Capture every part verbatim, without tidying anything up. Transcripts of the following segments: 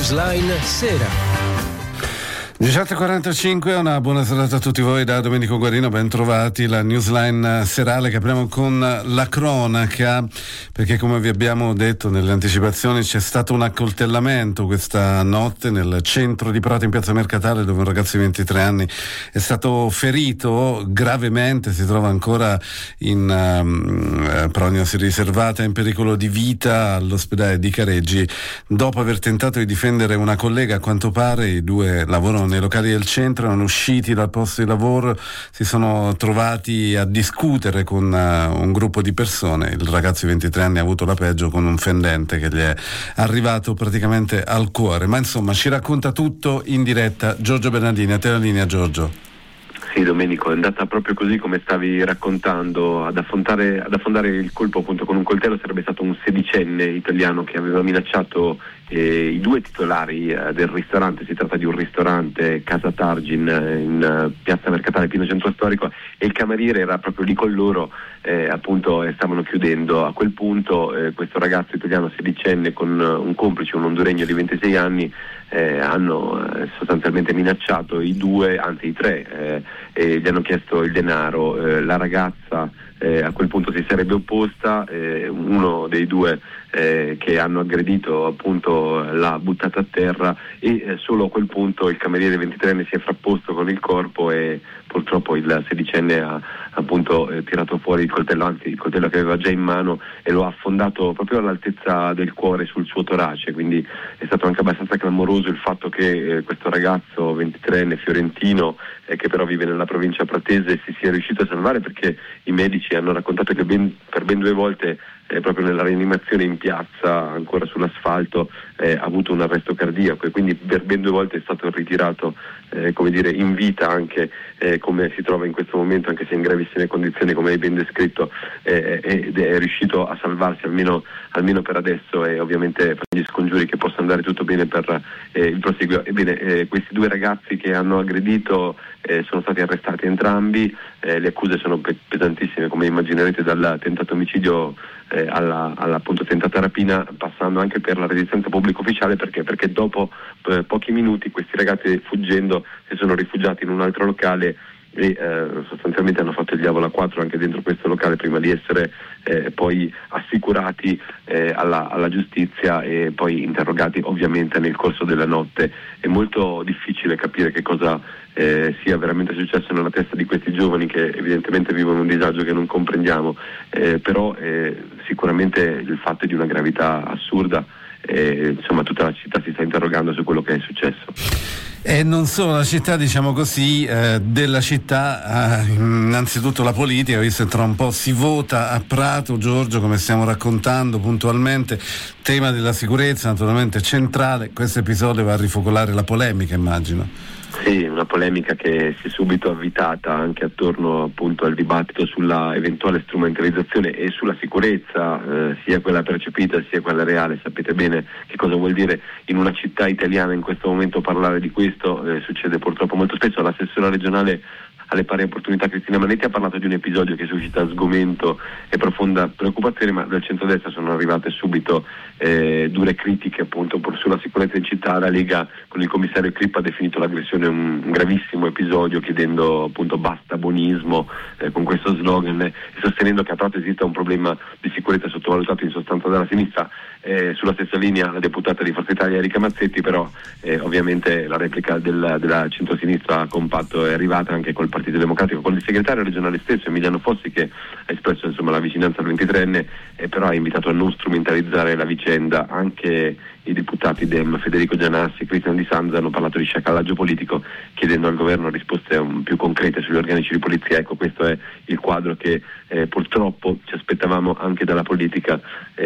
Newsline Sera. diciotto e quarantacinque, una buona serata a tutti voi da Domenico Guarino, ben trovati. La Newsline serale che apriamo con la cronaca, perché come vi abbiamo detto nelle anticipazioni c'è stato un accoltellamento questa notte nel centro di Prato in piazza Mercatale, dove un ragazzo di ventitré anni è stato ferito gravemente, si trova ancora in um, prognosi riservata, in pericolo di vita all'ospedale di Careggi dopo aver tentato di difendere una collega. A quanto pare i due lavorano nei locali del centro, erano usciti dal posto di lavoro, si sono trovati a discutere con uh, un gruppo di persone. Il ragazzo di ventitré anni ha avuto la peggio con un fendente che gli è arrivato praticamente al cuore. Ma insomma ci racconta tutto in diretta Giorgio Bernardini. A te la linea, Giorgio. Sì, Domenico, è andata proprio così come stavi raccontando. Ad affrontare, ad affondare il colpo appunto con un coltello sarebbe stato un sedicenne italiano che aveva minacciato eh, i due titolari eh, del ristorante. Si tratta di un ristorante, Casa Targin, eh, in uh, piazza Mercatale, pieno centro storico, e il cameriere era proprio lì con loro, eh, appunto eh, stavano chiudendo. A quel punto eh, questo ragazzo italiano sedicenne con uh, un complice, un honduregno di ventisei anni, Eh, hanno eh, sostanzialmente minacciato i due, anzi i tre, eh, e gli hanno chiesto il denaro. Eh, la ragazza eh, a quel punto si sarebbe opposta, eh, uno dei due eh, che hanno aggredito appunto l'ha buttata a terra e eh, solo a quel punto il cameriere ventitreenne si è frapposto con il corpo e purtroppo il sedicenne ha appunto eh, tirato fuori il coltello, anzi il coltello che aveva già in mano, e lo ha affondato proprio all'altezza del cuore sul suo torace. Quindi è stato anche abbastanza clamoroso il fatto che eh, questo ragazzo ventitreenne fiorentino, eh, che però vive nella provincia pratese, si sia riuscito a salvare, perché i medici hanno raccontato che ben, per ben due volte eh, proprio nella rianimazione in piazza, ancora sull'asfalto, eh, ha avuto un arresto cardiaco, e quindi per ben due volte è stato ritirato eh, come dire in vita, anche eh, come si trova in questo momento, anche se in gravissime condizioni come hai ben descritto, eh, ed è riuscito a salvarsi almeno, almeno per adesso, e ovviamente fa gli scongiuri che possa andare tutto bene per eh, il proseguio. Ebbene, eh, questi due ragazzi che hanno aggredito eh, sono stati arrestati entrambi, eh, le accuse sono pe- pesantissime, come immaginerete, dal tentato omicidio eh, alla, alla appunto tentata rapina, passando anche per la resistenza pubblica ufficiale, perché perché dopo eh, pochi minuti questi ragazzi, fuggendo, si sono rifugiati in un altro locale e eh, sostanzialmente hanno fatto il diavolo a quattro anche dentro questo locale, prima di essere eh, poi assicurati eh, alla, alla giustizia e poi interrogati ovviamente nel corso della notte. È molto difficile capire che cosa eh, sia veramente successo nella testa di questi giovani, che evidentemente vivono un disagio che non comprendiamo, eh, però eh, sicuramente il fatto è di una gravità assurda. E, insomma, tutta la città si sta interrogando su quello che è successo. E non solo la città, diciamo così, eh, della città, eh, innanzitutto la politica, visto che tra un po' si vota a Prato, Giorgio, come stiamo raccontando puntualmente, tema della sicurezza naturalmente centrale. Questo episodio va a rifocolare la polemica, immagino. Sì, una polemica che si è subito avvitata anche attorno appunto al dibattito sulla eventuale strumentalizzazione e sulla sicurezza, eh, sia quella percepita sia quella reale. Sapete bene che cosa vuol dire in una città italiana in questo momento parlare di questo, eh, succede purtroppo molto spesso. L'assessora regionale alle pari opportunità Cristina Manetti ha parlato di un episodio che suscita sgomento e profonda preoccupazione, ma dal centrodestra sono arrivate subito eh, dure critiche appunto sulla sicurezza in città. La Lega con il commissario Crippa ha definito l'aggressione un, un gravissimo episodio, chiedendo appunto basta buonismo, eh, con questo slogan, e sostenendo che a Prato esista un problema di sicurezza sottovalutato in sostanza dalla sinistra. Eh, sulla stessa linea la deputata di Forza Italia Erika Mazzetti, però eh, ovviamente la replica del, della centrosinistra compatto è arrivata anche col Partito Democratico, con il segretario regionale stesso Emiliano Fossi, che ha espresso insomma la vicinanza al ventitreenne, eh, però ha invitato a non strumentalizzare la vicenda. Anche i deputati Dem Federico Gianassi e Cristian Di Sanza hanno parlato di sciacallaggio politico, chiedendo al governo risposte um, più concrete sugli organici di polizia. Ecco, questo è il quadro che eh, purtroppo ci aspettavamo anche dalla politica,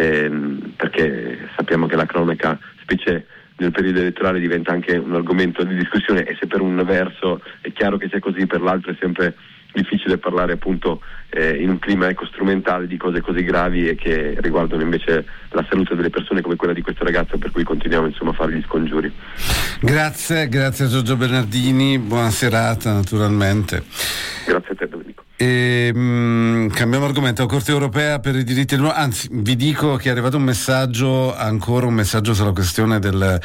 ehm, perché sappiamo che la cronaca, specie nel periodo elettorale, diventa anche un argomento di discussione, e se per un verso è chiaro che sia così, per l'altro è sempre difficile parlare appunto eh, in un clima ecco strumentale di cose così gravi e che riguardano invece la salute delle persone come quella di questo ragazzo, per cui continuiamo insomma a fare gli scongiuri. Grazie, grazie a Giorgio Bernardini, buona serata naturalmente. Grazie a te Domenico. E, mh, cambiamo argomento. La Corte europea per i diritti dell'uomo, anzi vi dico che è arrivato un messaggio, ancora un messaggio sulla questione del,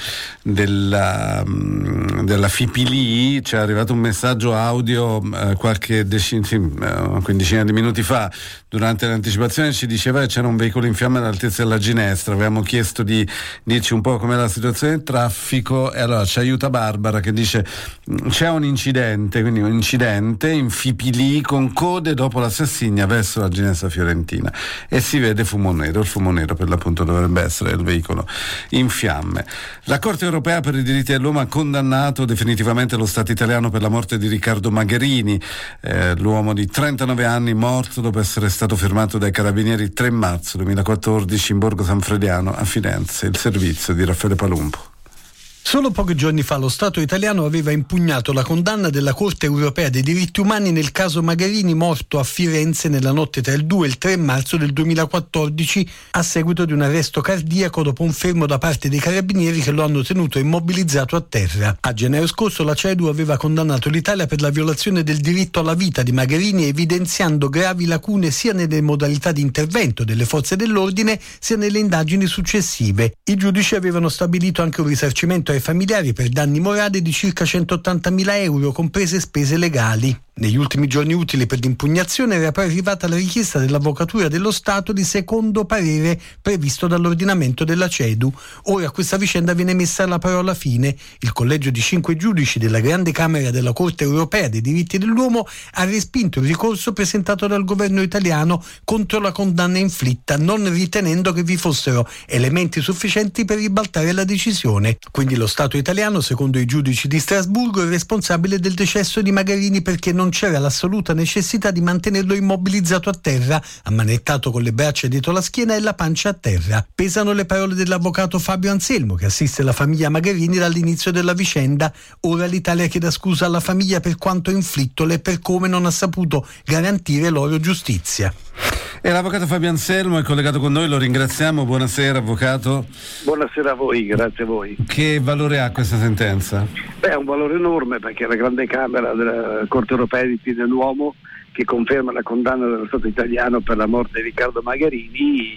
della, mh, della F I P L I. C'è arrivato un messaggio audio eh, qualche decina, sì, una quindicina di minuti fa, durante l'anticipazione ci diceva che c'era un veicolo in fiamme all'altezza della Ginestra. Avevamo chiesto di dirci un po' com'è la situazione del traffico e allora ci aiuta Barbara che dice c'è un incidente, quindi un incidente in F I P L I con code dopo la Sassigna verso la Ginestra Fiorentina e si vede fumo nero. Il fumo nero per l'appunto dovrebbe essere il veicolo in fiamme. La Corte europea per i diritti dell'uomo ha condannato definitivamente lo Stato italiano per la morte di Riccardo Magherini, eh, l'uomo di trentanove anni morto dopo essere stato fermato dai carabinieri il tre marzo duemilaquattordici in Borgo Sanfrediano a Firenze. Il servizio di Raffaele Palumbo. Solo pochi giorni fa lo Stato italiano aveva impugnato la condanna della Corte europea dei diritti umani nel caso Magherini, morto a Firenze nella notte tra il due e il tre marzo del duemilaquattordici a seguito di un arresto cardiaco dopo un fermo da parte dei carabinieri che lo hanno tenuto immobilizzato a terra. A gennaio scorso la CEDU aveva condannato l'Italia per la violazione del diritto alla vita di Magherini, evidenziando gravi lacune sia nelle modalità di intervento delle forze dell'ordine sia nelle indagini successive. I giudici avevano stabilito anche un risarcimento ai familiari per danni morali di circa centottantamila euro, comprese spese legali. Negli ultimi giorni utili per l'impugnazione era poi arrivata la richiesta dell'Avvocatura dello Stato di secondo parere previsto dall'ordinamento della CEDU. Ora questa vicenda viene messa alla parola fine. Il collegio di cinque giudici della Grande Camera della Corte Europea dei diritti dell'uomo ha respinto il ricorso presentato dal governo italiano contro la condanna inflitta, non ritenendo che vi fossero elementi sufficienti per ribaltare la decisione. Quindi lo Stato italiano, secondo i giudici di Strasburgo, è responsabile del decesso di Magherini perché non c'era l'assoluta necessità di mantenerlo immobilizzato a terra, ammanettato con le braccia dietro la schiena e la pancia a terra. Pesano le parole dell'avvocato Fabio Anselmo, che assiste la famiglia Magherini dall'inizio della vicenda. Ora l'Italia chiede scusa alla famiglia per quanto inflittole e per come non ha saputo garantire loro giustizia. E l'avvocato Fabio Anselmo è collegato con noi, lo ringraziamo. Buonasera avvocato. Buonasera a voi, grazie a voi. Che valore ha questa sentenza? Beh, ha un valore enorme perché la Grande Camera della Corte Europea dei diritti dell'uomo, che conferma la condanna dello Stato italiano per la morte di Riccardo Magherini,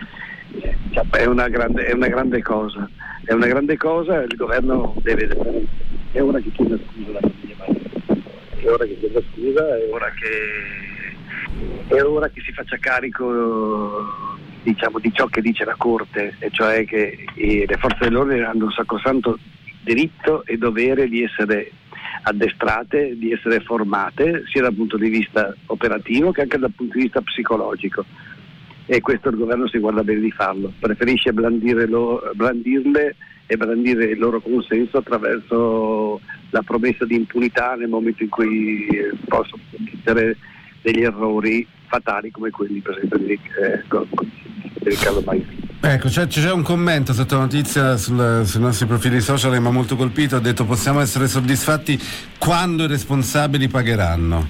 è una grande, è una grande cosa. È una grande cosa, il governo deve... È ora che chieda scusa alla famiglia Magherini. È ora che chieda scusa, è ora che... È ora che si faccia carico, diciamo, di ciò che dice la Corte, e cioè che eh, le forze dell'ordine hanno un sacrosanto diritto e dovere di essere addestrate, di essere formate, sia dal punto di vista operativo che anche dal punto di vista psicologico. E questo il governo si guarda bene di farlo. Preferisce blandire lo, blandirle e brandire il loro consenso attraverso la promessa di impunità nel momento in cui eh, possono commettere degli errori fatali come quelli per esempio di, eh, di Riccardo Magherini. Ecco, c'è, c'è un commento sotto notizia sul, sui nostri profili social che mi ha molto colpito, ha detto possiamo essere soddisfatti quando i responsabili pagheranno.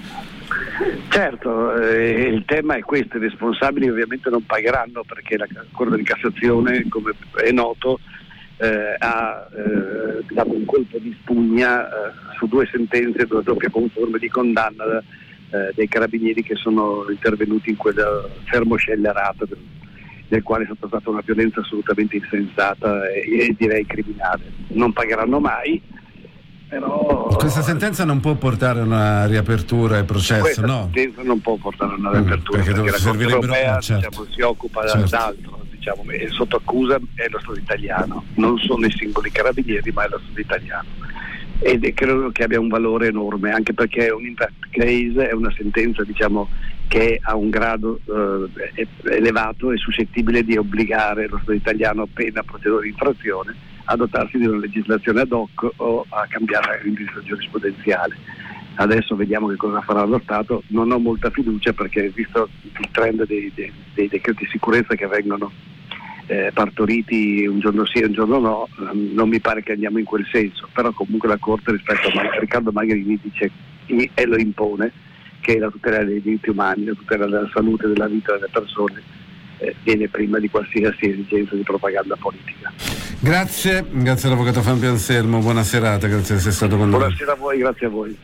Certo, eh, il tema è questo, i responsabili ovviamente non pagheranno perché la Corte di Cassazione, come è noto, eh, ha eh, dato un colpo di spugna eh, su due sentenze, due doppie conforme di condanna Eh, dei carabinieri che sono intervenuti in quel fermo scellerato del, del quale è stata stata una violenza assolutamente insensata e, e direi criminale. Non pagheranno mai, però questa sentenza non può portare a una riapertura del processo, questa no? sentenza non può portare a una riapertura mm, perché, perché la Corte Europea certo. diciamo, si occupa certo. d'altro, diciamo, e sotto accusa è lo Stato italiano, non sono i singoli carabinieri ma è lo Stato italiano. Ed è, credo che abbia un valore enorme anche perché è un impact case, è una sentenza diciamo che ha un grado eh, elevato e suscettibile di obbligare lo Stato italiano appena procedura di infrazione a dotarsi di una legislazione ad hoc o a cambiare l'indirizzo giurisprudenziale. Adesso vediamo che cosa farà lo Stato. Non ho molta fiducia perché visto il trend dei, dei, dei decreti di sicurezza che vengono Eh, partoriti un giorno sì e un giorno no, non mi pare che andiamo in quel senso, però comunque la Corte rispetto a Mag- Riccardo Magherini dice e lo impone che la tutela dei diritti umani, la tutela della salute e della vita delle persone eh, viene prima di qualsiasi esigenza di propaganda politica. Grazie, grazie all'avvocato Fabio Anselmo, buona serata, grazie di essere stato con noi. Buonasera a voi, grazie a voi.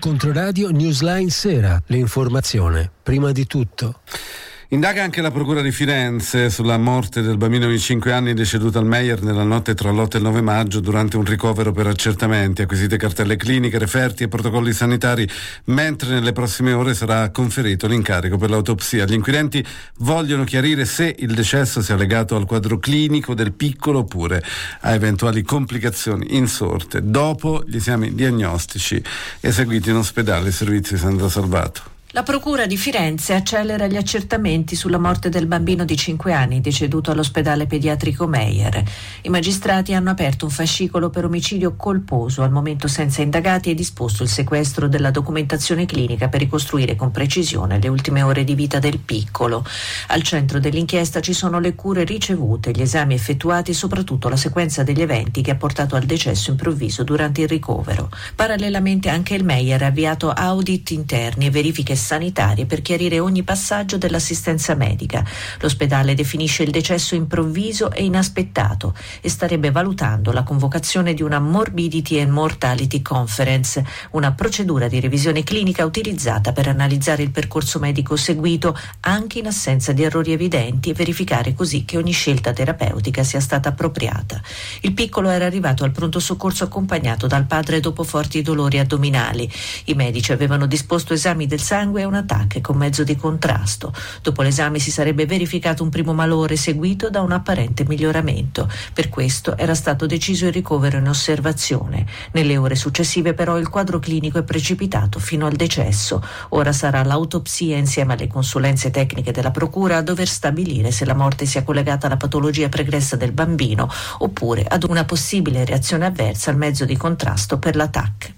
Controradio Newsline Sera, l'informazione prima di tutto. Indaga anche la Procura di Firenze sulla morte del bambino di cinque anni deceduto al Meyer nella notte tra l'otto e il nove maggio durante un ricovero per accertamenti, acquisite cartelle cliniche, referti e protocolli sanitari, mentre nelle prossime ore sarà conferito l'incarico per l'autopsia. Gli inquirenti vogliono chiarire se il decesso sia legato al quadro clinico del piccolo oppure a eventuali complicazioni insorte dopo gli esami diagnostici eseguiti in ospedale. Servizi Sandra Salvato. La Procura di Firenze accelera gli accertamenti sulla morte del bambino di cinque anni deceduto all'ospedale pediatrico Meyer. I magistrati hanno aperto un fascicolo per omicidio colposo, al momento senza indagati, e disposto il sequestro della documentazione clinica per ricostruire con precisione le ultime ore di vita del piccolo. Al centro dell'inchiesta ci sono le cure ricevute, gli esami effettuati e soprattutto la sequenza degli eventi che ha portato al decesso improvviso durante il ricovero. Parallelamente anche il Meyer ha avviato audit interni e verifiche sanitarie per chiarire ogni passaggio dell'assistenza medica. L'ospedale definisce il decesso improvviso e inaspettato e starebbe valutando la convocazione di una Morbidity and Mortality Conference, una procedura di revisione clinica utilizzata per analizzare il percorso medico seguito anche in assenza di errori evidenti e verificare così che ogni scelta terapeutica sia stata appropriata. Il piccolo era arrivato al pronto soccorso accompagnato dal padre dopo forti dolori addominali. I medici avevano disposto esami del sangue e un attacco con mezzo di contrasto. Dopo l'esame si sarebbe verificato un primo malore seguito da un apparente miglioramento. Per questo era stato deciso il ricovero in osservazione. Nelle ore successive però il quadro clinico è precipitato fino al decesso. Ora sarà l'autopsia insieme alle consulenze tecniche della Procura a dover stabilire se la morte sia collegata alla patologia pregressa del bambino oppure ad una possibile reazione avversa al mezzo di contrasto per l'attacco.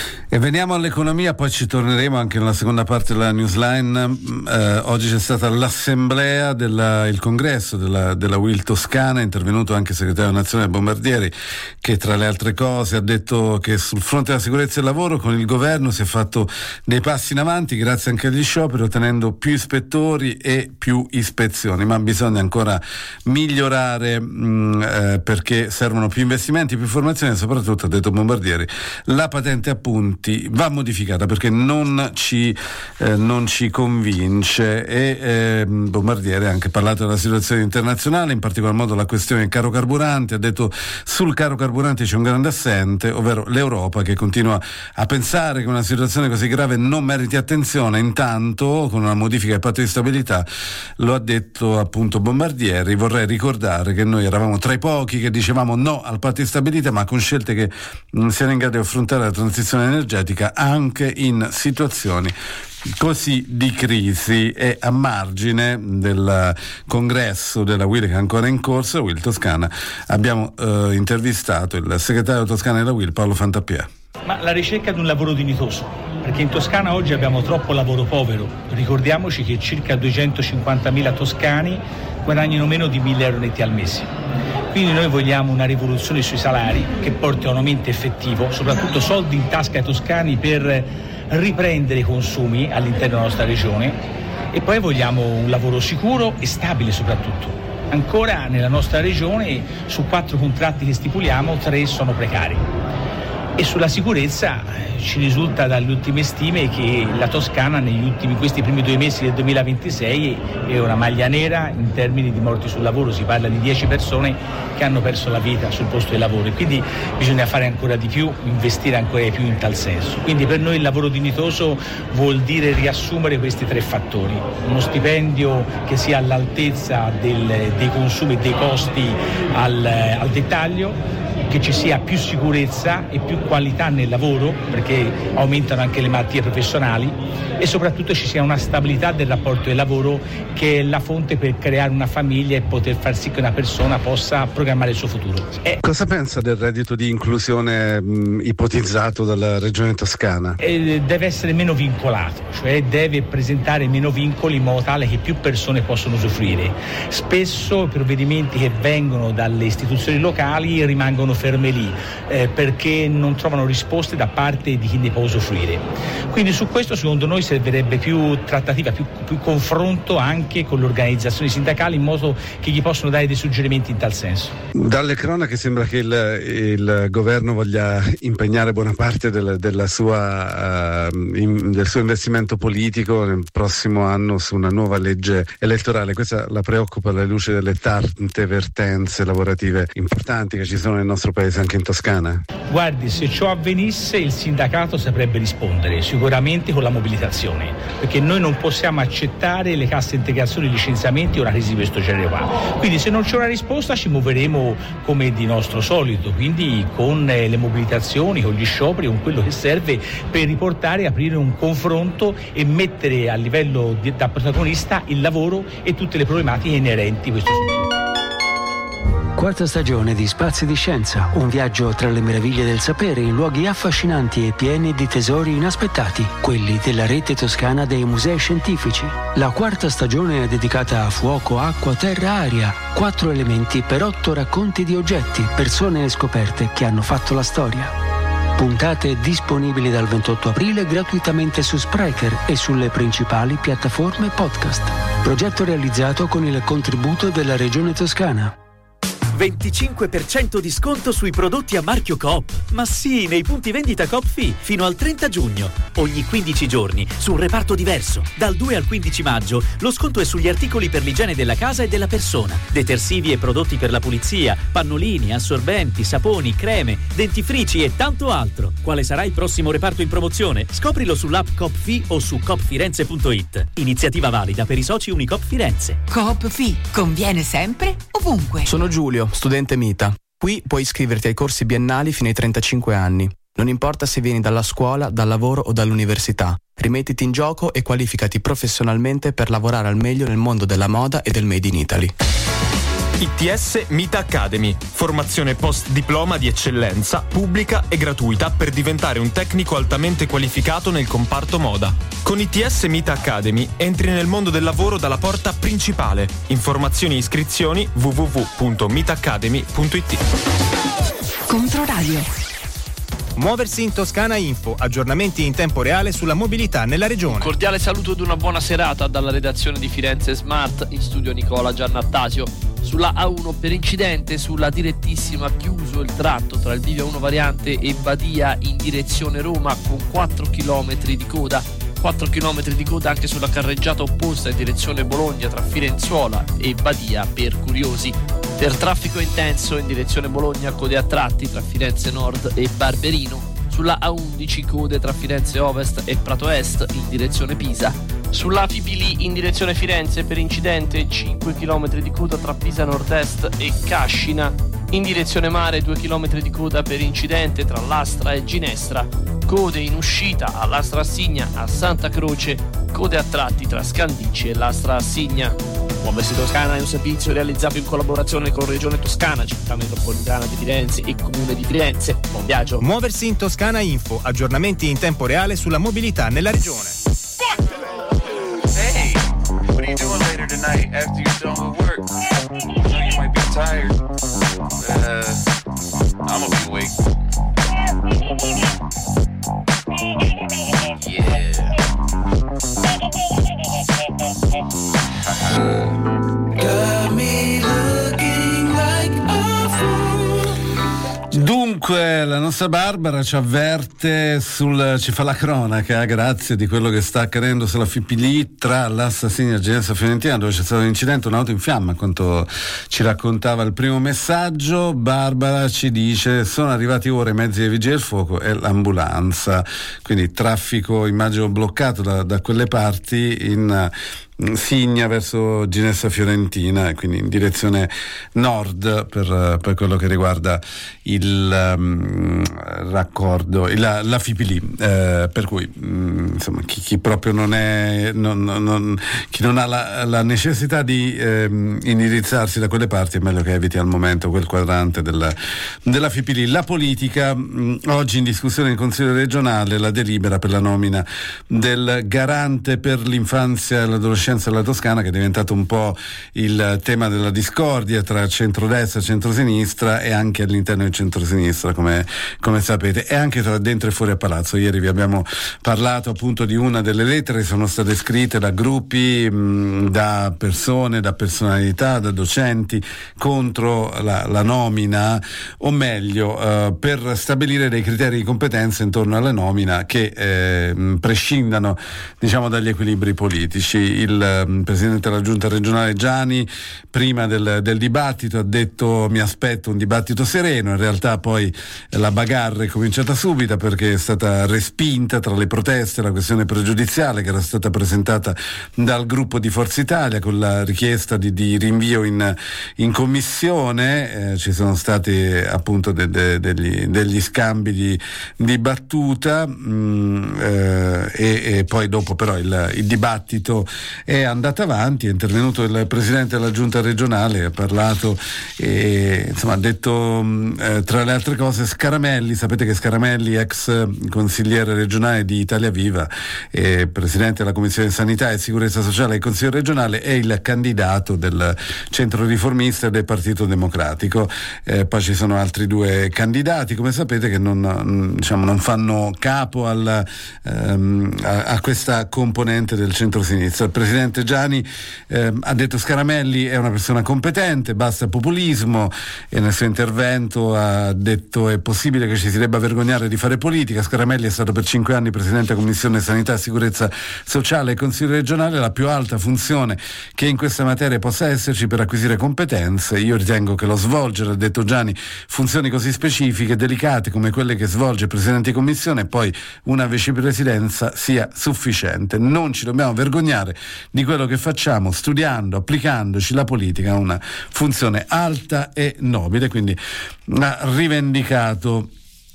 E veniamo all'economia, poi ci torneremo anche nella seconda parte della Newsline. Eh, oggi c'è stata l'assemblea, della, il congresso della, della U I L Toscana, è intervenuto anche il segretario nazionale Bombardieri, che tra le altre cose ha detto che sul fronte della sicurezza del lavoro con il governo si è fatto dei passi in avanti grazie anche agli scioperi, ottenendo più ispettori e più ispezioni, ma bisogna ancora migliorare mh, eh, perché servono più investimenti, più formazione e soprattutto, ha detto Bombardieri, la patente appunti va modificata perché non ci, eh, non ci convince. E eh, Bombardieri ha anche parlato della situazione internazionale, in particolar modo la questione del caro carburanti. Ha detto sul caro carburanti c'è un grande assente, ovvero l'Europa, che continua a pensare che una situazione così grave non meriti attenzione. Intanto, con una modifica del patto di stabilità, lo ha detto appunto Bombardieri, vorrei ricordare che noi eravamo tra i pochi che dicevamo no al patto di stabilità, ma con scelte che mh, siano in grado di affrontare la transizione energetica anche in situazioni così di crisi. E a margine del congresso della U I L che è ancora in corso, U I L Toscana, abbiamo eh, intervistato il segretario toscano della U I L, Paolo Fantapiè. Ma la ricerca di un lavoro dignitoso, perché in Toscana oggi abbiamo troppo lavoro povero. Ricordiamoci che circa duecentocinquantamila toscani guadagnano meno di mille euro netti al mese. Quindi noi vogliamo una rivoluzione sui salari che porti a un aumento effettivo, soprattutto soldi in tasca ai toscani per riprendere i consumi all'interno della nostra regione, e poi vogliamo un lavoro sicuro e stabile soprattutto. Ancora nella nostra regione su quattro contratti che stipuliamo, tre sono precari. E sulla sicurezza ci risulta dalle ultime stime che la Toscana negli ultimi, questi primi due mesi del duemilaventisei è una maglia nera in termini di morti sul lavoro. Si parla di dieci persone che hanno perso la vita sul posto di lavoro, e quindi bisogna fare ancora di più, investire ancora di più in tal senso. Quindi per noi il lavoro dignitoso vuol dire riassumere questi tre fattori: uno stipendio che sia all'altezza del, dei consumi e dei costi al, al dettaglio, che ci sia più sicurezza e più qualità nel lavoro, perché aumentano anche le malattie professionali, e soprattutto ci sia una stabilità del rapporto di lavoro, che è la fonte per creare una famiglia e poter far sì che una persona possa programmare il suo futuro. E cosa pensa del reddito di inclusione mh, ipotizzato dalla Regione Toscana? E deve essere meno vincolato, cioè deve presentare meno vincoli in modo tale che più persone possano usufruire. Spesso i provvedimenti che vengono dalle istituzioni locali rimangono ferme lì eh, perché non trovano risposte da parte di chi ne può usufruire. Quindi su questo secondo noi servirebbe più trattativa, più, più confronto anche con le organizzazioni sindacali, in modo che gli possano dare dei suggerimenti in tal senso. Dalle cronache sembra che il, il governo voglia impegnare buona parte del, della sua, uh, in, del suo investimento politico nel prossimo anno su una nuova legge elettorale. Questa la preoccupa alla luce delle tante vertenze lavorative importanti che ci sono nel nostro paese, anche in Toscana? Guardi, se ciò avvenisse il sindacato saprebbe rispondere, sicuramente con la mobilitazione, perché noi non possiamo accettare le casse integrazioni, i licenziamenti o una crisi di questo genere qua. Quindi se non c'è una risposta ci muoveremo come di nostro solito, quindi con le mobilitazioni, con gli scioperi, con quello che serve per riportare, aprire un confronto e mettere a livello di, da protagonista il lavoro e tutte le problematiche inerenti a questo settore. Quarta stagione di Spazi di Scienza, un viaggio tra le meraviglie del sapere in luoghi affascinanti e pieni di tesori inaspettati, quelli della rete toscana dei musei scientifici. La quarta stagione è dedicata a fuoco, acqua, terra, aria, quattro elementi per otto racconti di oggetti, persone e scoperte che hanno fatto la storia. Puntate disponibili dal ventotto aprile gratuitamente su Spreaker e sulle principali piattaforme podcast. Progetto realizzato con il contributo della Regione Toscana. venticinque per cento di sconto sui prodotti a marchio Coop. Ma sì, nei punti vendita Coop Fi fino al trenta giugno. Ogni quindici giorni su un reparto diverso. Dal due al quindici maggio lo sconto è sugli articoli per l'igiene della casa e della persona, detersivi e prodotti per la pulizia, pannolini, assorbenti, saponi, creme, dentifrici e tanto altro. Quale sarà il prossimo reparto in promozione? Scoprilo sull'app Coop Fi o su coop firenze punto it. Iniziativa valida per i soci Unicoop Firenze. Coop Fi, conviene sempre, ovunque. Sono Giulio, studente Mita. Qui puoi iscriverti ai corsi biennali fino ai trentacinque anni. Non importa se vieni dalla scuola, dal lavoro o dall'università. Rimettiti in gioco e qualificati professionalmente per lavorare al meglio nel mondo della moda e del Made in Italy. I T S Mita Academy, formazione post diploma di eccellenza, pubblica e gratuita per diventare un tecnico altamente qualificato nel comparto moda. Con I T S Mita Academy entri nel mondo del lavoro dalla porta principale. Informazioni e iscrizioni w w w punto mita academy punto it. Controradio. Muoversi in Toscana Info, aggiornamenti in tempo reale sulla mobilità nella regione. Un cordiale saluto ed una buona serata dalla redazione di Firenze Smart, in studio Nicola Giannattasio. Sulla A uno per incidente sulla direttissima chiuso il tratto tra il Bivio uno variante e Badia in direzione Roma con quattro chilometri di coda. quattro chilometri di coda anche sulla carreggiata opposta in direzione Bologna tra Firenzuola e Badia per curiosi. Per traffico intenso in direzione Bologna code a tratti tra Firenze Nord e Barberino. Sulla A undici code tra Firenze Ovest e Prato Est in direzione Pisa. Sulla Fibili in direzione Firenze per incidente cinque chilometri di coda tra Pisa Nord-Est e Cascina. In direzione mare due chilometri di coda per incidente tra Lastra e Ginestra. Code in uscita all'Astra Assigna a Santa Croce. Code a tratti tra Scandicci e Lastra Assigna. Muoversi Toscana è un servizio realizzato in collaborazione con Regione Toscana, Città Metropolitana di Firenze e Comune di Firenze. Buon viaggio. Muoversi in Toscana Info, aggiornamenti in tempo reale sulla mobilità nella regione. Hey, what are you doing later tonight after you're done with work? I know you might be tired, but uh, I'm gonna be awake. Yeah. Got me looking like a fool. Dunque, la nostra Barbara ci avverte sul, ci fa la cronaca, grazie di quello che sta accadendo sulla Fipili tra l'Assassinio e Ginestra Fiorentina, dove c'è stato un incidente, un'auto in fiamma, quanto ci raccontava il primo messaggio. Barbara ci dice: sono arrivati ora i mezzi dei vigili del fuoco e l'ambulanza, quindi traffico immagino bloccato da, da quelle parti in Signa verso Ginestra Fiorentina, e quindi in direzione nord per, per quello che riguarda il um, raccordo, la, la F I P L, eh, per cui mh, insomma chi, chi proprio non è non, non, chi non ha la, la necessità di ehm, indirizzarsi da quelle parti è meglio che eviti al momento quel quadrante della, della F I P L. La politica, mh, oggi in discussione in Consiglio regionale la delibera per la nomina del garante per l'infanzia e l'adolescenza della Toscana, che è diventato un po' il tema della discordia tra centrodestra e centrosinistra, e anche all'interno del centrosinistra, come, come sapete, e anche tra dentro e fuori a palazzo. Ieri vi abbiamo parlato appunto di una delle lettere che sono state scritte da gruppi, mh, da persone, da personalità, da docenti contro la, la nomina, o meglio eh, per stabilire dei criteri di competenza intorno alla nomina che eh, prescindano, diciamo, dagli equilibri politici. Il eh, presidente della giunta regionale Giani prima del, del dibattito ha detto: mi aspetto un dibattito sereno. In realtà poi la bagarre è cominciata subito, perché è stata respinta tra le proteste la questione pregiudiziale che era stata presentata dal gruppo di Forza Italia con la richiesta di, di rinvio in, in commissione. Eh, ci sono stati appunto de, de, degli, degli scambi di, di battuta mh, eh, e, e poi dopo però il, il dibattito è andato avanti. È intervenuto il presidente della giunta regionale, ha parlato e insomma ha detto mh, eh, tra le altre cose Scaramelli, sapete che Scaramelli, ex consigliere regionale di Italia Viva e presidente della Commissione Sanità e Sicurezza Sociale del Consiglio regionale, è il candidato del centro riformista e del Partito Democratico. Eh, poi ci sono altri due candidati, come sapete, che non, diciamo, non fanno capo al, ehm, a, a questa componente del centro-sinistra. Il presidente Giani eh, ha detto: Scaramelli è una persona competente, basta populismo, e nel suo intervento ha detto: è possibile che ci si debba vergognare di fare politica. Scaramelli è stato per cinque anni presidente della Commissione Sanità e Sicurezza Sociale e Consiglio regionale, la più alta funzione che in questa materia possa esserci per acquisire competenze. Io ritengo che lo svolgere, ha detto Giani, funzioni così specifiche e delicate come quelle che svolge il presidente di commissione e poi una vicepresidenza sia sufficiente. Non ci dobbiamo vergognare di quello che facciamo, studiando, applicandoci. La politica ha una funzione alta e nobile, quindi ha rivendicato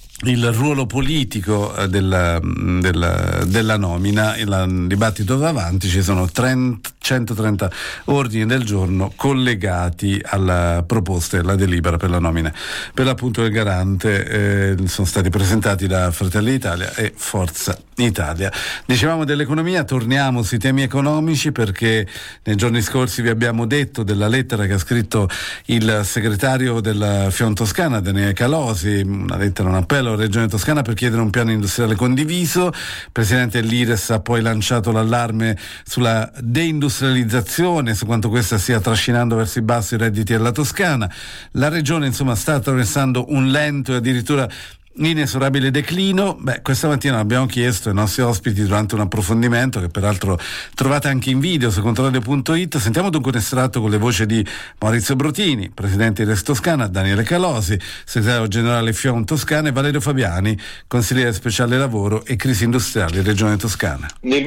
il ruolo politico della, della, della nomina. Il dibattito va avanti, ci sono trenta, centotrenta ordini del giorno collegati alla proposta e alla delibera per la nomina per l'appunto del garante. Eh, sono stati presentati da Fratelli d'Italia e Forza Italia. Dicevamo dell'economia, torniamo sui temi economici, perché nei giorni scorsi vi abbiamo detto della lettera che ha scritto il segretario della Fion Toscana, Daniele Calosi, una lettera, un appello Regione Toscana per chiedere un piano industriale condiviso. Il presidente dell'I R E S ha poi lanciato l'allarme sulla deindustrializzazione, su quanto questa stia trascinando verso il basso i redditi della Toscana. La regione insomma sta attraversando un lento e addirittura inesorabile declino. Beh, questa mattina abbiamo chiesto ai nostri ospiti durante un approfondimento che peraltro trovate anche in video su controradio punto it. Sentiamo dunque un estratto con le voci di Maurizio Brotini, presidente di R E S Toscana, Daniele Calosi, segretario generale Fion Toscana, e Valerio Fabiani, consigliere speciale lavoro e crisi industriali Regione Toscana. Nel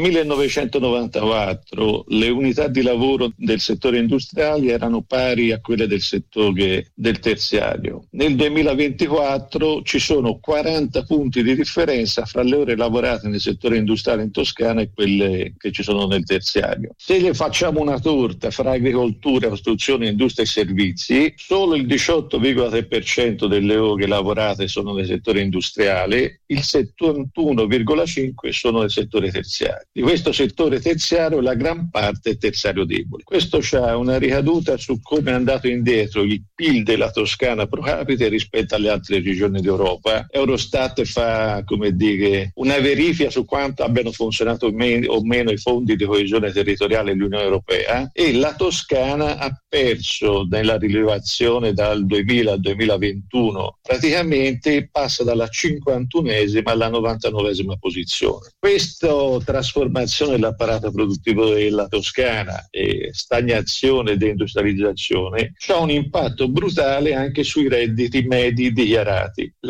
millenovecentonovantaquattro le unità di lavoro del settore industriale erano pari a quelle del settore del terziario. Nel duemilaventiquattro ci sono quaranta punti di differenza fra le ore lavorate nel settore industriale in Toscana e quelle che ci sono nel terziario. Se le facciamo una torta fra agricoltura, costruzione, industria e servizi, solo il diciotto virgola tre per cento delle ore lavorate sono nel settore industriale, il settantuno virgola cinque per cento sono nel settore terziario. Di questo settore terziario la gran parte è terziario debole. Questo ha una ricaduta su come è andato indietro il P I L della Toscana pro capite rispetto alle altre regioni d'Europa. Eurostat fa, come dire, una verifica su quanto abbiano funzionato o meno i fondi di coesione territoriale dell'Unione Europea, e la Toscana ha perso nella rilevazione dal duemila al duemilaventuno, praticamente passa dalla cinquantunesima alla novantanovesima posizione. Questa trasformazione dell'apparato produttivo della Toscana e stagnazione e deindustrializzazione ha un impatto brutale anche sui redditi medi dichiarati. La Toscana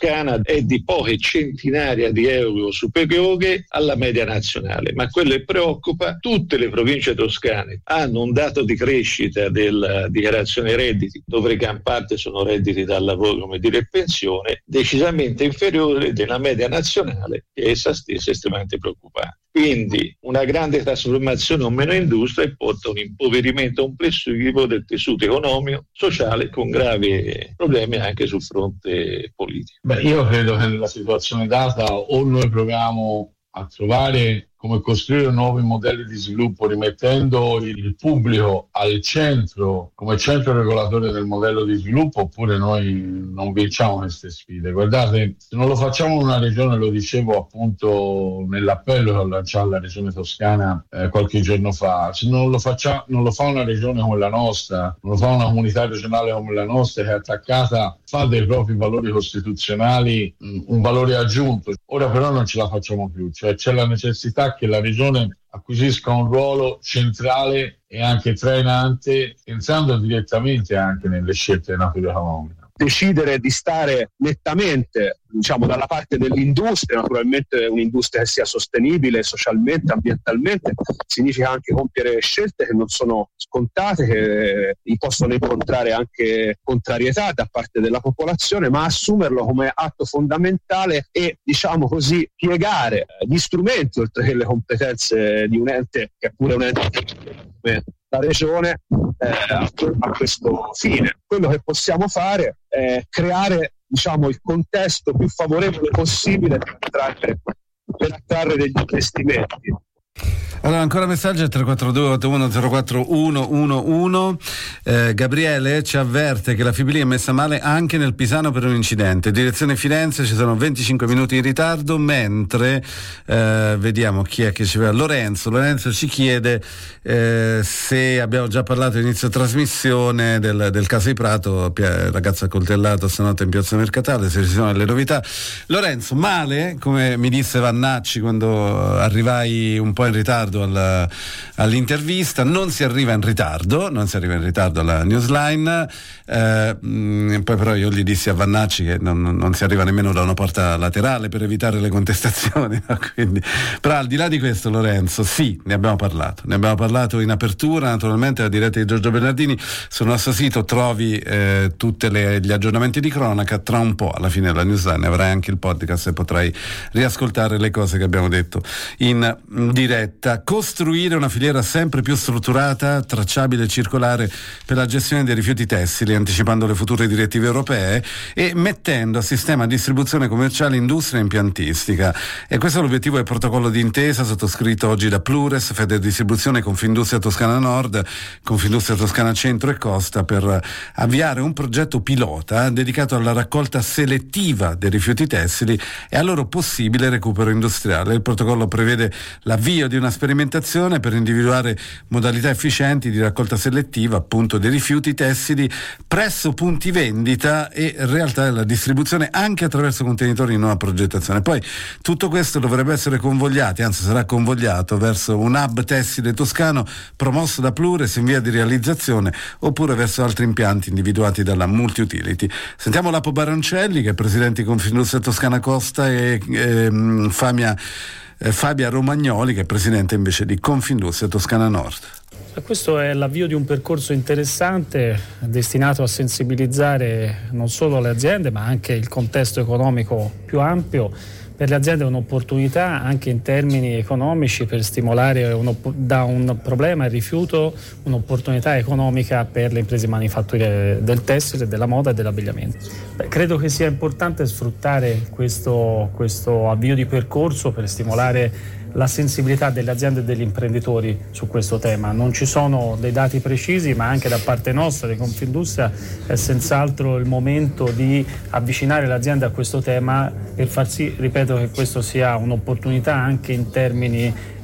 toscana è di poche centinaia di euro superiore alla media nazionale, ma quello che preoccupa: tutte le province toscane hanno un dato di crescita della dichiarazione redditi, dove gran parte sono redditi dal lavoro, come dire pensione, decisamente inferiore della media nazionale, che essa stessa è estremamente preoccupante. Quindi una grande trasformazione o meno industria porta a un impoverimento complessivo del tessuto economico, sociale, con gravi problemi anche sul fronte politico. Beh, io credo che nella situazione data o noi proviamo a trovare come costruire nuovi modelli di sviluppo rimettendo il pubblico al centro, come centro regolatore del modello di sviluppo, oppure noi non vinciamo queste sfide. Guardate, se non lo facciamo in una regione, lo dicevo appunto nell'appello che ho lanciato alla regione Toscana eh, qualche giorno fa, se non lo, faccia, non lo fa una regione come la nostra, non lo fa una comunità regionale come la nostra, che è attaccata, fa dei propri valori costituzionali mh, un valore aggiunto. Ora però non ce la facciamo più, cioè c'è la necessità che la regione acquisisca un ruolo centrale e anche trainante, pensando direttamente anche nelle scelte di natura economica. Decidere di stare nettamente, diciamo, dalla parte dell'industria, naturalmente un'industria che sia sostenibile socialmente, ambientalmente, significa anche compiere scelte che non sono scontate, che possono incontrare anche contrarietà da parte della popolazione, ma assumerlo come atto fondamentale e, diciamo così, piegare gli strumenti oltre che le competenze di un ente che è pure un ente come la regione eh, a, a questo fine. Quello che possiamo fare è creare, diciamo, il contesto più favorevole possibile per attrarre, per attrarre degli investimenti. Allora, ancora messaggio al tre quattro due otto uno zero quattro uno uno uno. eh, Gabriele ci avverte che la Fibili è messa male anche nel Pisano per un incidente. Direzione Firenze, ci sono venticinque minuti in ritardo, mentre eh, vediamo chi è che ci va. Lorenzo Lorenzo ci chiede eh, se abbiamo già parlato all'inizio trasmissione del, del caso di Prato, ragazzo accoltellato stanotte in piazza Mercatale, se ci sono delle novità. Lorenzo, male, come mi disse Vannacci quando arrivai un po' in ritardo Alla, all'intervista, non si arriva in ritardo, non si arriva in ritardo alla newsline, eh, mh, poi però io gli dissi a Vannacci che non, non si arriva nemmeno da una porta laterale per evitare le contestazioni, no? Quindi, però al di là di questo, Lorenzo, sì, ne abbiamo parlato, ne abbiamo parlato in apertura, naturalmente la diretta di Giorgio Bernardini. Sul nostro sito trovi eh, tutti gli aggiornamenti di cronaca, tra un po' alla fine della newsline avrai anche il podcast e potrai riascoltare le cose che abbiamo detto in diretta. Costruire una filiera sempre più strutturata, tracciabile e circolare per la gestione dei rifiuti tessili, anticipando le future direttive europee e mettendo a sistema distribuzione commerciale, industria e impiantistica. E questo è l'obiettivo del protocollo di intesa sottoscritto oggi da Plures, Federdistribuzione, Confindustria Toscana Nord, Confindustria Toscana Centro e Costa, per avviare un progetto pilota dedicato alla raccolta selettiva dei rifiuti tessili e al loro possibile recupero industriale. Il protocollo prevede l'avvio di una sperimentazione per individuare modalità efficienti di raccolta selettiva, appunto, dei rifiuti tessili presso punti vendita e realtà della distribuzione anche attraverso contenitori in nuova progettazione. Poi tutto questo dovrebbe essere convogliato, anzi sarà convogliato verso un hub tessile toscano promosso da Plures in via di realizzazione, oppure verso altri impianti individuati dalla Multiutility. Sentiamo Lapo Baroncelli, che è presidente di Confindustria Toscana Costa, e eh, Famia Eh, Fabia Romagnoli, che è presidente invece di Confindustria Toscana Nord. Questo è l'avvio di un percorso interessante destinato a sensibilizzare non solo le aziende ma anche il contesto economico più ampio. Per le aziende è un'opportunità anche in termini economici per stimolare uno, da un problema il rifiuto un'opportunità economica per le imprese manifatturiere del tessile, della moda e dell'abbigliamento. Beh, credo che sia importante sfruttare questo, questo avvio di percorso per stimolare la sensibilità delle aziende e degli imprenditori su questo tema. Non ci sono dei dati precisi, ma anche da parte nostra di Confindustria è senz'altro il momento di avvicinare l'azienda a questo tema per far sì, ripeto, che questo sia un'opportunità anche in termini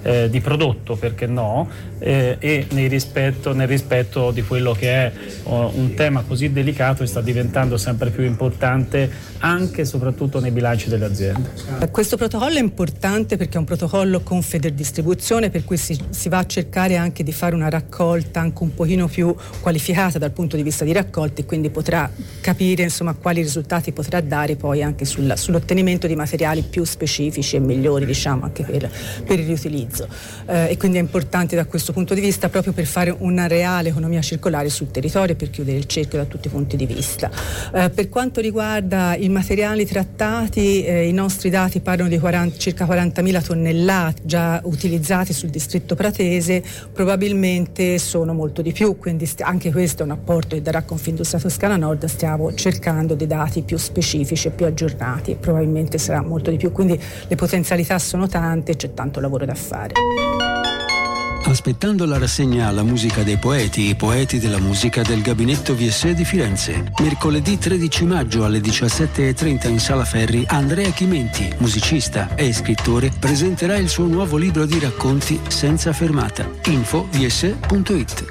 eh, di prodotto, perché no, eh, e nel rispetto, nel rispetto di quello che è oh, un tema così delicato e sta diventando sempre più importante anche e soprattutto nei bilanci delle aziende. Questo protocollo è importante perché è un protocollo con Federdistribuzione, per cui si, si va a cercare anche di fare una raccolta anche un pochino più qualificata dal punto di vista di raccolta, e quindi potrà capire insomma quali risultati potrà dare poi anche sul, sull'ottenimento di materiali più specifici e migliori, diciamo, anche per, per il riutilizzo, eh, e quindi è importante da questo punto di vista proprio per fare una reale economia circolare sul territorio e per chiudere il cerchio da tutti i punti di vista. Eh, per quanto riguarda i materiali trattati, eh, i nostri dati parlano di quaranta, circa quarantamila tonnellate già utilizzati sul distretto pratese, probabilmente sono molto di più, quindi st- anche questo è un apporto che darà Confindustria Toscana Nord. Stiamo cercando dei dati più specifici e più aggiornati e probabilmente sarà molto di più, quindi le potenzialità sono tante e c'è tanto lavoro da fare. Aspettando la rassegna alla musica dei poeti, i poeti della musica del Gabinetto V S di Firenze. Mercoledì tredici maggio alle diciassette e trenta in Sala Ferri, Andrea Chimenti, musicista e scrittore, presenterà il suo nuovo libro di racconti Senza fermata. Info v s punto it.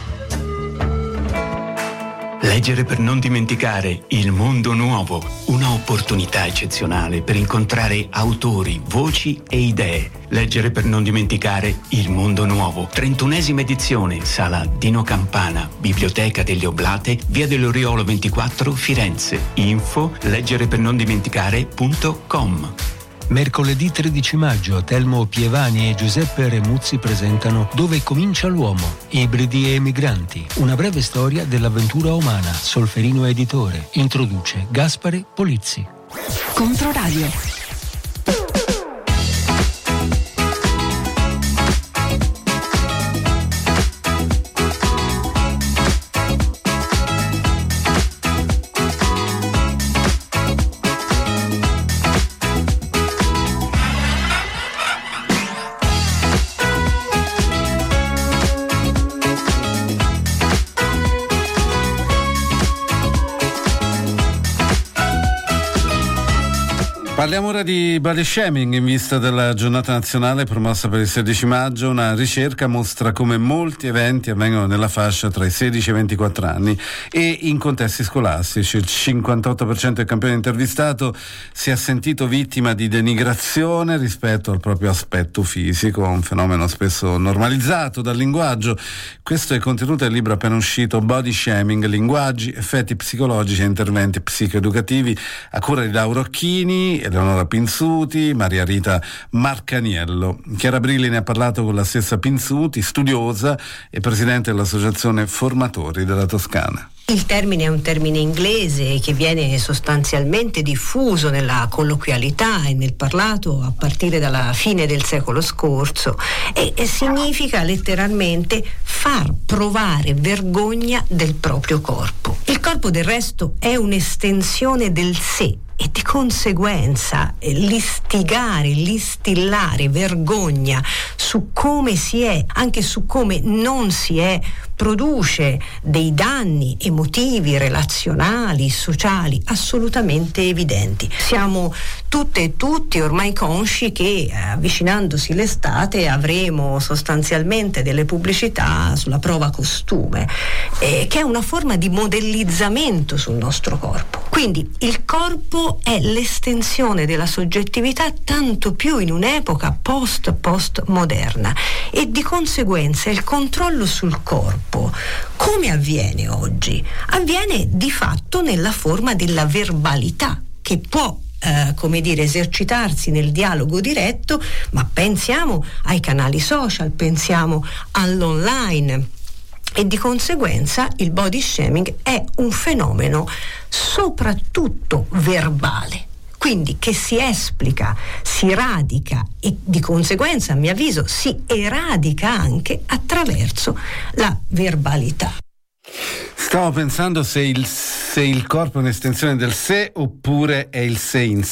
Leggere per non dimenticare Il mondo nuovo, una opportunità eccezionale per incontrare autori, voci e idee. Leggere per non dimenticare Il mondo nuovo, trentunesima edizione, Sala Dino Campana, Biblioteca degli Oblate, Via dell'Oriolo ventiquattro, Firenze. Info leggere per non dimenticare punto com. Mercoledì tredici maggio, Telmo Pievani e Giuseppe Remuzzi presentano Dove comincia l'uomo, ibridi e migranti, una breve storia dell'avventura umana. Solferino Editore introduce Gaspare Polizzi. Controradio. Parliamo ora di body shaming in vista della giornata nazionale promossa per il sedici maggio. Una ricerca mostra come molti eventi avvengono nella fascia tra i sedici e i ventiquattro anni e in contesti scolastici. Il cinquantotto per cento del campione intervistato si è sentito vittima di denigrazione rispetto al proprio aspetto fisico, un fenomeno spesso normalizzato dal linguaggio. Questo è contenuto nel libro appena uscito Body Shaming, linguaggi, effetti psicologici e interventi psicoeducativi, a cura di Laura Occhini, Eleonora Pinzuti, Maria Rita Marcaniello. Chiara Brilli ne ha parlato con la stessa Pinzuti, studiosa e presidente dell'Associazione Formatori della Toscana. Il termine è un termine inglese che viene sostanzialmente diffuso nella colloquialità e nel parlato a partire dalla fine del secolo scorso e, e significa letteralmente far provare vergogna del proprio corpo. Il corpo del resto è un'estensione del sé e di conseguenza l'istigare, l'instillare vergogna su come si è, anche su come non si è, produce dei danni emotivi, relazionali, sociali assolutamente evidenti. Siamo tutte e tutti ormai consci che avvicinandosi l'estate avremo sostanzialmente delle pubblicità sulla prova costume, eh, che è una forma di modellizzamento sul nostro corpo. Quindi il corpo è l'estensione della soggettività, tanto più in un'epoca post-post moderna, e di conseguenza il controllo sul corpo come avviene oggi? Avviene di fatto nella forma della verbalità, che può eh, come dire esercitarsi nel dialogo diretto, ma pensiamo ai canali social, pensiamo all'online. E di conseguenza il body shaming è un fenomeno soprattutto verbale, quindi che si esplica, si radica e di conseguenza, a mio avviso, si eradica anche attraverso la verbalità. Stavo pensando se il, se il corpo è un'estensione del sé oppure è il sé in sé.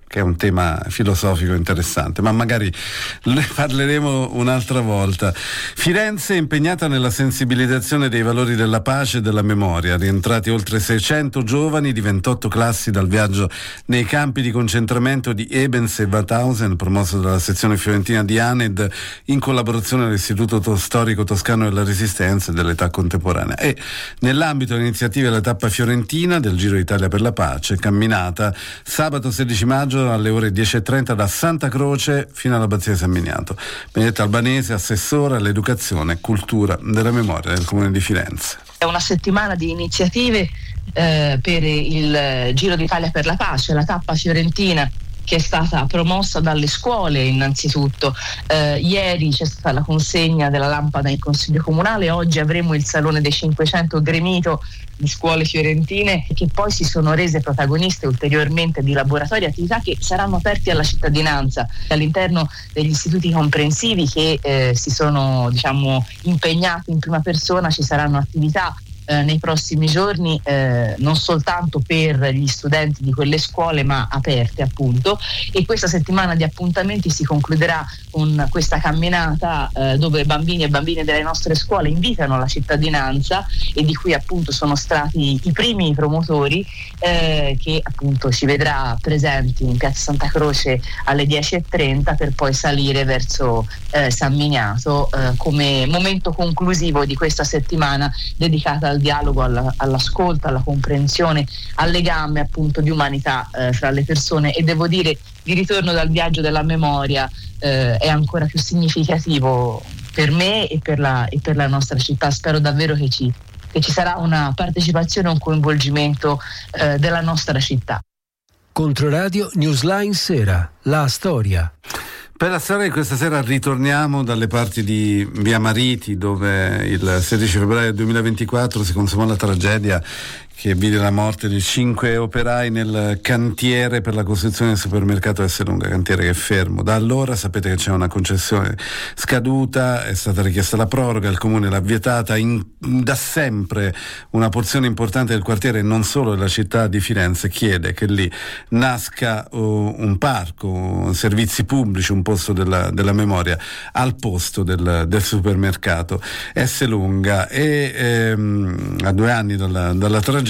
che è un tema filosofico interessante, ma magari ne parleremo un'altra volta. Firenze è impegnata nella sensibilizzazione dei valori della pace e della memoria, rientrati oltre seicento giovani di ventotto classi dal viaggio nei campi di concentramento di Ebens e Waldhausen, promosso dalla sezione fiorentina di ANED in collaborazione con l'Istituto Storico Toscano della Resistenza e dell'Età Contemporanea. E nell'ambito delle iniziative della tappa fiorentina del Giro d'Italia per la Pace, camminata sabato sedici maggio alle ore dieci e trenta da Santa Croce fino all'Abbazia di San Miniato. Benedetta Albanese, assessore all'educazione e cultura della memoria del Comune di Firenze. È una settimana di iniziative eh, per il Giro d'Italia per la Pace, la tappa fiorentina che è stata promossa dalle scuole innanzitutto. Eh, ieri c'è stata la consegna della lampada in Consiglio Comunale, oggi avremo il Salone dei cinquecento gremito di scuole fiorentine che poi si sono rese protagoniste ulteriormente di laboratori e attività che saranno aperti alla cittadinanza all'interno degli istituti comprensivi che eh, si sono diciamo impegnati in prima persona. Ci saranno attività Eh, nei prossimi giorni eh, non soltanto per gli studenti di quelle scuole ma aperte appunto, e questa settimana di appuntamenti si concluderà con questa camminata eh, dove bambini e bambine delle nostre scuole invitano la cittadinanza e di cui appunto sono stati i primi promotori eh, che appunto ci vedrà presenti in Piazza Santa Croce alle dieci e trenta per poi salire verso eh, San Miniato eh, come momento conclusivo di questa settimana dedicata al dialogo, alla, all'ascolto, alla comprensione, al legame appunto di umanità eh, fra le persone. E devo dire, di ritorno dal viaggio della memoria eh, è ancora più significativo per me e per la, e per la nostra città. Spero davvero che ci, che ci sarà una partecipazione e un coinvolgimento eh, della nostra città. Controradio Newsline Sera, la storia. Per la storia di questa sera ritorniamo dalle parti di Via Mariti, dove il sedici febbraio duemilaventiquattro si consumò la tragedia che vide la morte di cinque operai nel cantiere per la costruzione del supermercato Esselunga, cantiere che è fermo. Da allora sapete che c'è una concessione scaduta, è stata richiesta la proroga, il comune l'ha vietata. In, da sempre una porzione importante del quartiere, non solo della città di Firenze, chiede che lì nasca uh, un parco, servizi pubblici, un posto della, della memoria al posto del, del supermercato Esselunga. E ehm, a due anni dalla, dalla tragedia,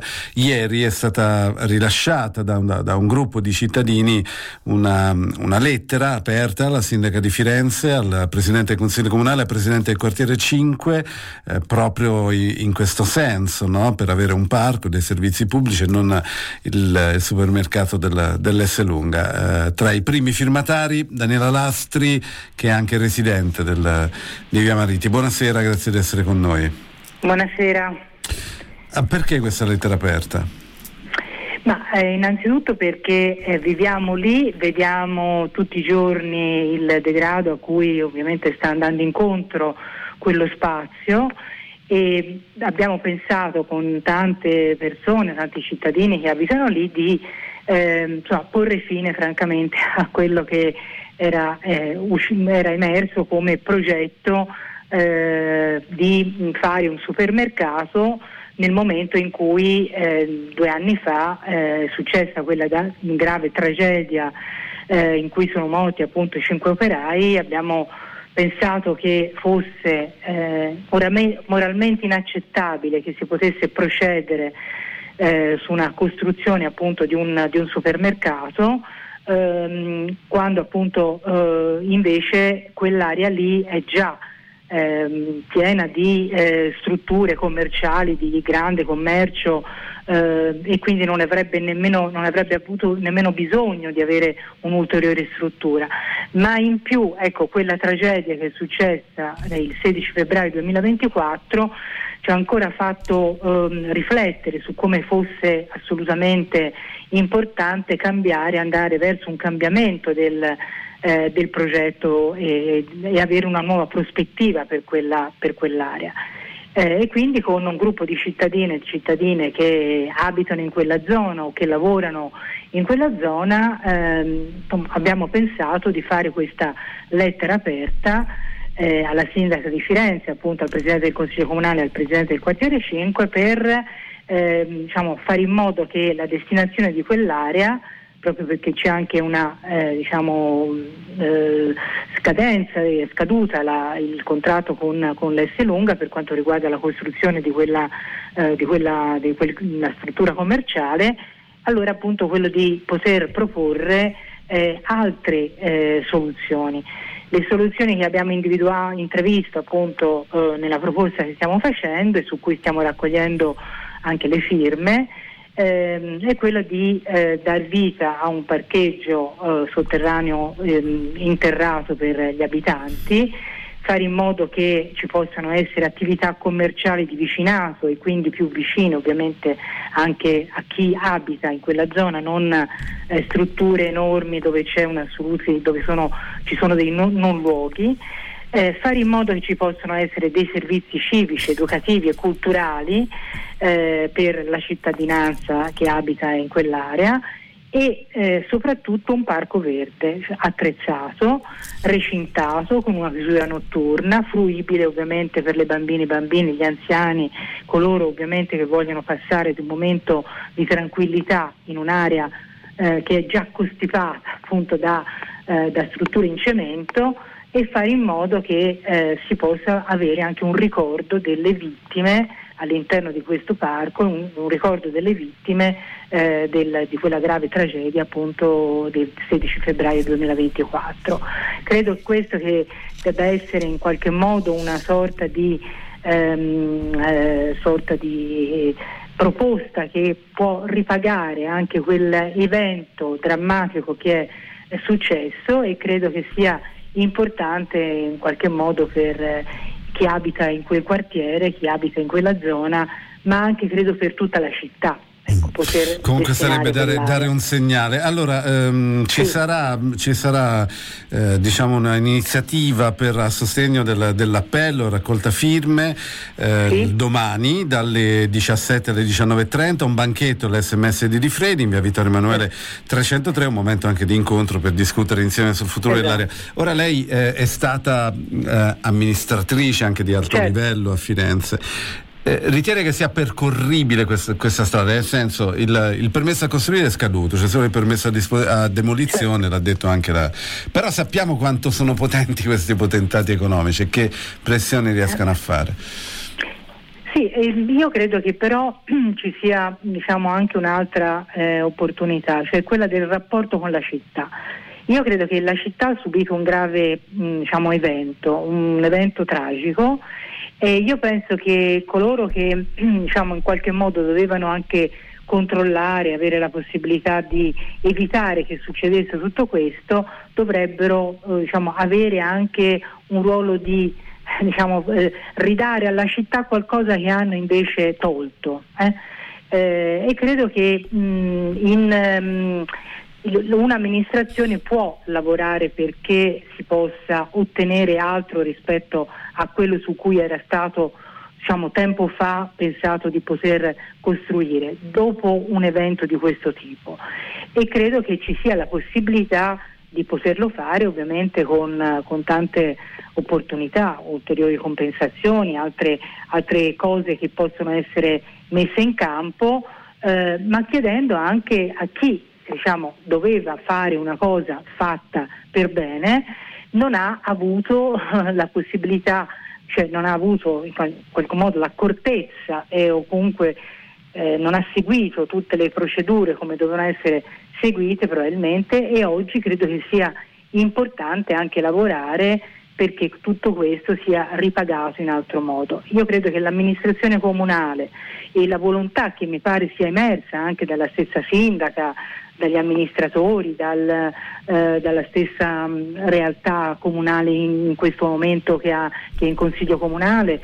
ieri è stata rilasciata da un, da un gruppo di cittadini una, una lettera aperta alla sindaca di Firenze, al presidente del Consiglio Comunale, al presidente del quartiere cinque, eh, proprio in, in questo senso, no? Per avere un parco, dei servizi pubblici e non il, il supermercato del, dell'Esselunga. Eh, tra i primi firmatari Daniela Lastri, che è anche residente del, di Via Mariti. Buonasera, grazie di essere con noi. Buonasera. Ah, perché questa lettera aperta? Ma eh, innanzitutto perché eh, viviamo lì, vediamo tutti i giorni il degrado a cui ovviamente sta andando incontro quello spazio, e abbiamo pensato con tante persone, tanti cittadini che abitano lì, di eh, insomma, porre fine francamente a quello che era, eh, usci- era emerso come progetto eh, di fare un supermercato nel momento in cui eh, due anni fa eh, è successa quella da, grave tragedia eh, in cui sono morti appunto cinque operai. Abbiamo pensato che fosse eh, moralmente, moralmente inaccettabile che si potesse procedere eh, su una costruzione appunto di un, di un supermercato ehm, quando appunto eh, invece quell'area lì è già Eh, piena di eh, strutture commerciali, di grande commercio eh, e quindi non avrebbe nemmeno non avrebbe avuto nemmeno bisogno di avere un'ulteriore struttura. Ma in più, ecco, quella tragedia che è successa il sedici febbraio duemilaventiquattro ci ha ancora fatto ehm, riflettere su come fosse assolutamente importante cambiare, andare verso un cambiamento del Eh, del progetto e, e avere una nuova prospettiva per quella per quell'area eh, e quindi con un gruppo di cittadine e cittadine che abitano in quella zona o che lavorano in quella zona ehm, abbiamo pensato di fare questa lettera aperta eh, alla sindaca di Firenze, appunto al presidente del Consiglio Comunale e al presidente del quartiere cinque per eh, diciamo, fare in modo che la destinazione di quell'area proprio perché c'è anche una eh, diciamo eh, scadenza, è scaduta la, il contratto con, con l'Esselunga per quanto riguarda la costruzione di quella, eh, di quella di quella struttura commerciale. Allora appunto quello di poter proporre eh, altre eh, soluzioni. Le soluzioni che abbiamo individuato, intravisto appunto eh, nella proposta che stiamo facendo e su cui stiamo raccogliendo anche le firme, ehm, è quello di eh, dar vita a un parcheggio eh, sotterraneo ehm, interrato per gli abitanti, fare in modo che ci possano essere attività commerciali di vicinato e quindi più vicine ovviamente anche a chi abita in quella zona, non eh, strutture enormi dove c'è una soluzione, dove sono, ci sono dei non, non luoghi, eh, fare in modo che ci possano essere dei servizi civici, educativi e culturali eh, per la cittadinanza che abita in quell'area e eh, soprattutto un parco verde attrezzato, recintato, con una chiusura notturna, fruibile ovviamente per le bambine e bambini, gli anziani, coloro ovviamente che vogliono passare un momento di tranquillità in un'area eh, che è già costipata appunto da, eh, da strutture in cemento, e fare in modo che eh, si possa avere anche un ricordo delle vittime all'interno di questo parco, un, un ricordo delle vittime eh, del, di quella grave tragedia appunto del sedici febbraio duemilaventiquattro. Credo questo che debba essere in qualche modo una sorta di ehm, eh, sorta di proposta che può ripagare anche quell'evento drammatico che è successo, e credo che sia importante in qualche modo per eh, chi abita in quel quartiere, chi abita in quella zona, ma anche credo per tutta la città. Ecco, poter comunque sarebbe dare, dare un segnale. Allora ehm, ci sì. sarà, ci sarà eh, diciamo un'iniziativa per a sostegno del, dell'appello, raccolta firme eh, sì. domani dalle diciassette alle diciannove e trenta, un banchetto all'esse emme esse di Rifredi in via Vittorio Emanuele trecentotré, un momento anche di incontro per discutere insieme sul futuro esatto. dell'area. Ora lei eh, è stata eh, amministratrice anche di alto certo. livello a Firenze. Eh, ritiene che sia percorribile questa, questa strada? Nel senso, il, il permesso a costruire è scaduto, c'è solo il permesso a, dispo- a demolizione, certo. l'ha detto anche la... Però sappiamo quanto sono potenti questi potentati economici e che pressioni riescano a fare. Sì, io credo che però ci sia diciamo anche un'altra eh, opportunità, cioè quella del rapporto con la città. Io credo che la città ha subito un grave mh, diciamo evento, un evento tragico. E io penso che coloro che diciamo in qualche modo dovevano anche controllare, avere la possibilità di evitare che succedesse tutto questo, dovrebbero eh, diciamo avere anche un ruolo di diciamo eh, ridare alla città qualcosa che hanno invece tolto. Eh? Eh, e credo che mh, in um, un'amministrazione può lavorare perché si possa ottenere altro rispetto a quello su cui era stato diciamo tempo fa pensato di poter costruire dopo un evento di questo tipo, e credo che ci sia la possibilità di poterlo fare ovviamente con, con tante opportunità, ulteriori compensazioni, altre, altre cose che possono essere messe in campo, eh, ma chiedendo anche a chi diciamo doveva fare una cosa fatta per bene, non ha avuto la possibilità, cioè non ha avuto in qualche modo l'accortezza e o comunque eh, non ha seguito tutte le procedure come dovevano essere seguite probabilmente, e oggi credo che sia importante anche lavorare perché tutto questo sia ripagato in altro modo. Io credo che l'amministrazione comunale e la volontà che mi pare sia emersa anche dalla stessa sindaca, dagli amministratori, dal, eh, dalla stessa mh, realtà comunale in, in questo momento che, ha, che è in consiglio comunale,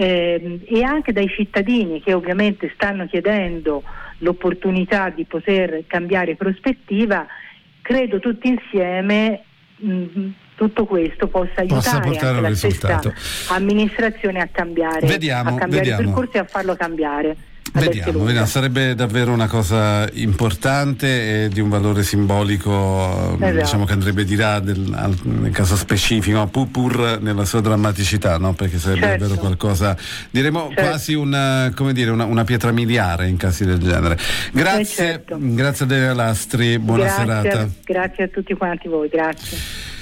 eh, e anche dai cittadini che ovviamente stanno chiedendo l'opportunità di poter cambiare prospettiva, credo tutti insieme mh, tutto questo possa aiutare possa anche la risultato. stessa amministrazione a cambiare, vediamo, a cambiare vediamo. il percorso e a farlo cambiare. Vediamo, vediamo, sarebbe davvero una cosa importante e di un valore simbolico, esatto. diciamo che andrebbe di là del, al, nel caso specifico, pur, pur nella sua drammaticità, no? Perché sarebbe certo. davvero qualcosa, diremo certo. quasi una, come dire, una, una pietra miliare in casi del genere. Grazie, eh certo. grazie a Delia Lastri, buona grazie, serata. Grazie a tutti quanti voi, grazie.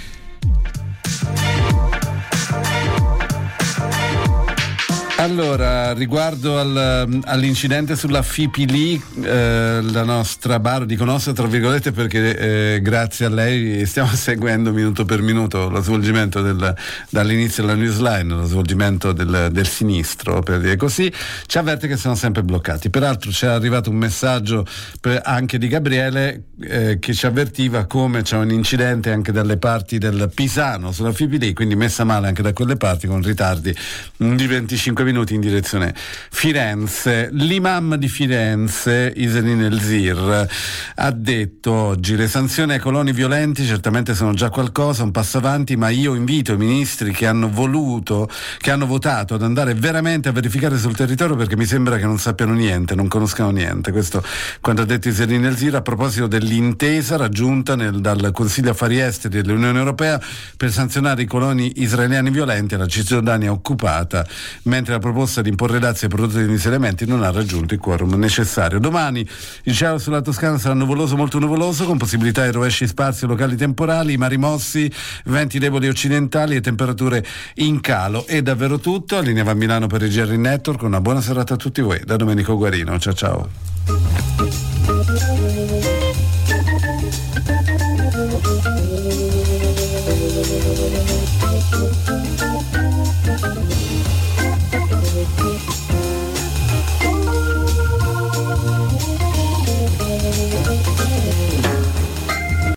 Allora, riguardo al, all'incidente sulla Fipili, eh, la nostra Baro, dico nostra tra virgolette perché eh, grazie a lei stiamo seguendo minuto per minuto lo svolgimento del, dall'inizio della newsline, lo svolgimento del, del sinistro, per dire così, ci avverte che sono sempre bloccati. Peraltro ci è arrivato un messaggio per, anche di Gabriele eh, che ci avvertiva come c'è un incidente anche dalle parti del Pisano sulla Fipili, quindi messa male anche da quelle parti con ritardi di venticinque minuti in direzione Firenze. L'imam di Firenze, Iselin Elzir, ha detto oggi: le sanzioni ai coloni violenti certamente sono già qualcosa, un passo avanti, ma io invito i ministri che hanno voluto, che hanno votato ad andare veramente a verificare sul territorio, perché mi sembra che non sappiano niente, non conoscano niente. Questo quanto ha detto Iselin Elzir a proposito dell'intesa raggiunta nel, dal Consiglio Affari Esteri dell'Unione Europea per sanzionare i coloni israeliani violenti alla Cisgiordania occupata, mentre la proposta di imporre dazi ai prodotti degli insediamenti non ha raggiunto il quorum necessario. Domani il cielo sulla Toscana sarà nuvoloso, molto nuvoloso, con possibilità di rovesci sparsi o locali temporali, mari mossi, venti deboli occidentali e temperature in calo. È davvero tutto. Linea va a Milano per il G R Network. Una buona serata a tutti voi da Domenico Guarino. Ciao ciao.